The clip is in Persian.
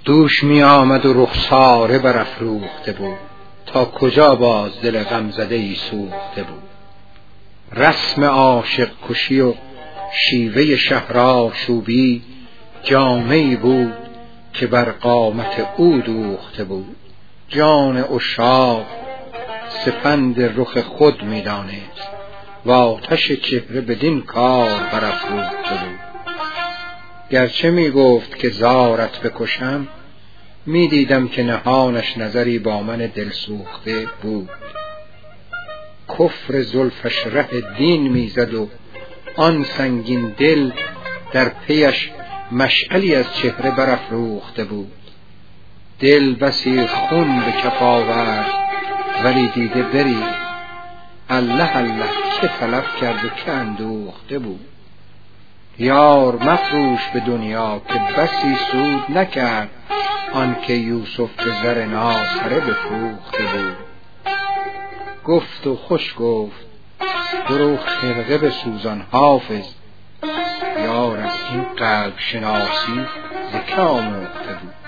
دوش می آمد و رخساره برافروخته بود، تا کجا باز دل غمزده ای سوخته بود. رسم عاشق کشی و شیوه شهرآشوبی جامه‌ای بود که بر قامت او دوخته بود. جان عشاق سپند رخ خود می دانست و آتش چهره بدین کار برافروخته بود. گرچه می گفت که زارت بکشم، می دیدم که نهانش نظری با من دل سوخته بود. کفر زلفش ره دین می زد و آن سنگین دل در پیش مشعلی از چهره برافروخته بود. دل بسی خون به کف آورد ولی دیده بری، الله الله که تلف کرد و که اندوخته بود. یار مفروش به دنیا که بسی سود نکرد، آن که یوسف به زر ناصره بفروخته بود. گفت و خوش گفت برو خرقه بسوزان حافظ، یار از این قلب شناسی ز که آموخته بود.